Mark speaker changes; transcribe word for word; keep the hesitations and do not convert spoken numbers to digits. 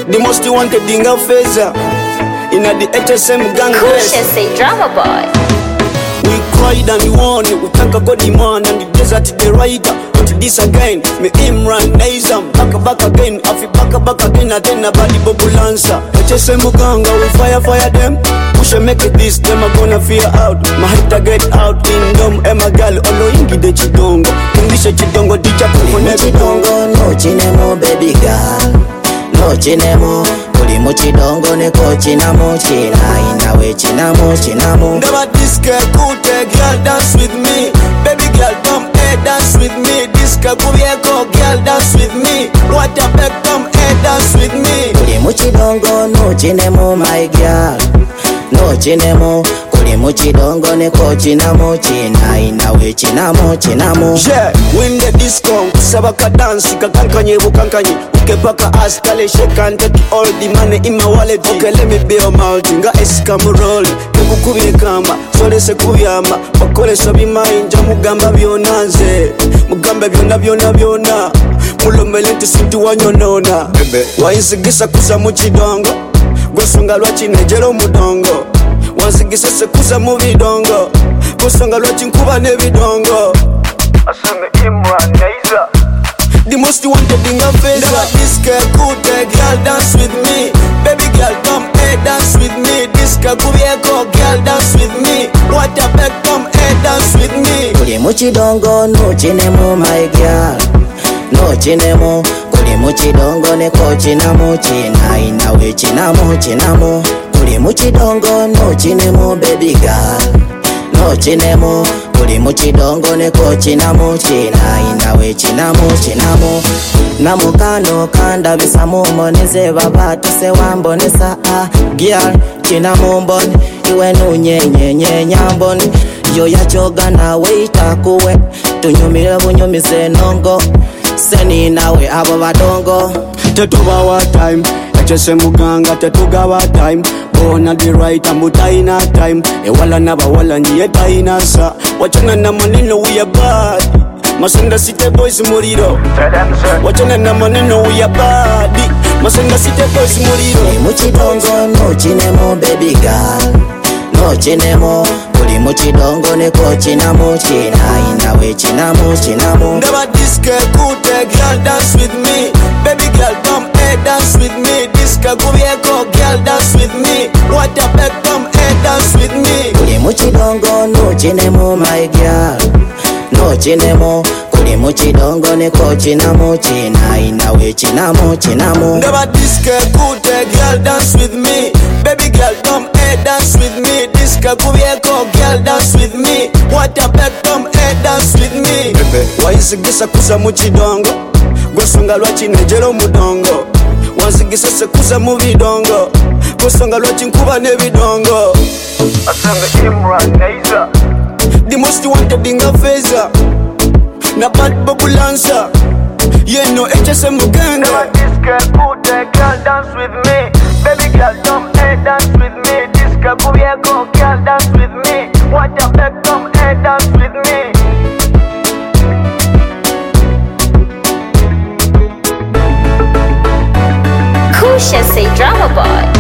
Speaker 1: The most wanted thing of Feza in the H S M gang.
Speaker 2: Kusha say drama boy.
Speaker 1: We cried and we won, we thank God the man and the desert the rider. But this again, me Imran Nizam, back back again, I feel back back again, and then a body bubble answer. H S M gang, we fire fire them. Push and make it this, them are gonna fear out. My head to get out in them, Emma gal, olo ingi de chidongo. English chidongo, teacher kukone
Speaker 3: chidongo, no chinemo baby girl, no chinemo. Kuli muchidongo neko chinamo china, inawe chinamo chinamo.
Speaker 1: Never this girl could girl dance with me. Baby girl come hey dance with me. This girl kubieko girl dance with me. What a back come hey dance with me.
Speaker 3: Kuli muchidongo no chinemo my girl, no chinemo. Kuli muchidongo neko chinamo china, inawe chinamo chinamo.
Speaker 1: Yeah, win the disco, sabaka dance, kakankanye bukankanye. Paka ass kale shake and take all the money in my wallet. Okay, let me be your mouth, nga esikamu roll. Kuku kubi kamba, sole se kubiyama. Bakole sobi mainja, mugamba bionanze. Mugamba biona biona biona. Mulomelente sintu wanyonona. Wainsigisa kusa muchidongo. Gwesonga lwachi nejero mudongo. Wansigisa se kusa mubidongo. Gwesonga lwachi nkuba nebidongo. Asanga Imran Neiza. The most wanted thing of Feza. Never this girl could girl dance with me. Baby girl come hey dance with me. This girl kubieko girl dance with me. What a back come hey dance with me.
Speaker 3: Kuli muchidongo no chinemo my girl, no chinemo. Kuli muchidongo neko chinamo china, inawe chinamo chinamo. Kuli muchidongo no chinemo baby girl, no chinemo. Kuli muchidongo neko chinamo china, inawe chinamo chinamo. Namukano kanda bisa mumboneze babatu se wambonesa ah. Girl chinamo mboni, iwe nunyenye nye nyamboni. Yo ya choga nawe itakuwe, tunyumire bunyumize nongo. Seni nawe abo badongo.
Speaker 1: Tetuba wa time, H S M ganga tetuga wa time. Bona the right and mutaina time. E wala naba wala niye taina sa. Wachana na maneno we are bad. Masenda city boys muriro. Wachana na maneno we are bad. Masenda city boys muriro.
Speaker 3: Kuli muchidongo no chinemo baby girl, no chinemo. Kuli muchidongo neko chinamo china, inawe chinamo chinamo.
Speaker 1: Never this girl could girl dance with me. Baby girl come hey dance with me. This girl kubieko girl dance with me. What a back come hey dance with me.
Speaker 3: Kuli muchidongo no chinemo my girl, no chinemo. Kuli muchidongo neko chinamo china, inawe chinamo chinamo.
Speaker 1: Never this girl could girl dance with me. Baby girl come hey dance with me. This girl kubieko girl dance with me. What a back come hey dance with me. Wainsigisa kusa muchidongo. Gwesonga lwachi nejero mudongo. Wansigisa se kusa mubidongo. Gwesonga lwachi nkuba nebidongo. Asanga Imran Neiza. The most wanted thing of Feza. Na bad bubble answer. Yeah, no H S M gang. Never this girl could girl dance with me. Baby girl come hey dance with me. This girl kubieko girl dance with me. What a back come hey dance with me.
Speaker 2: Kusha say drama boy.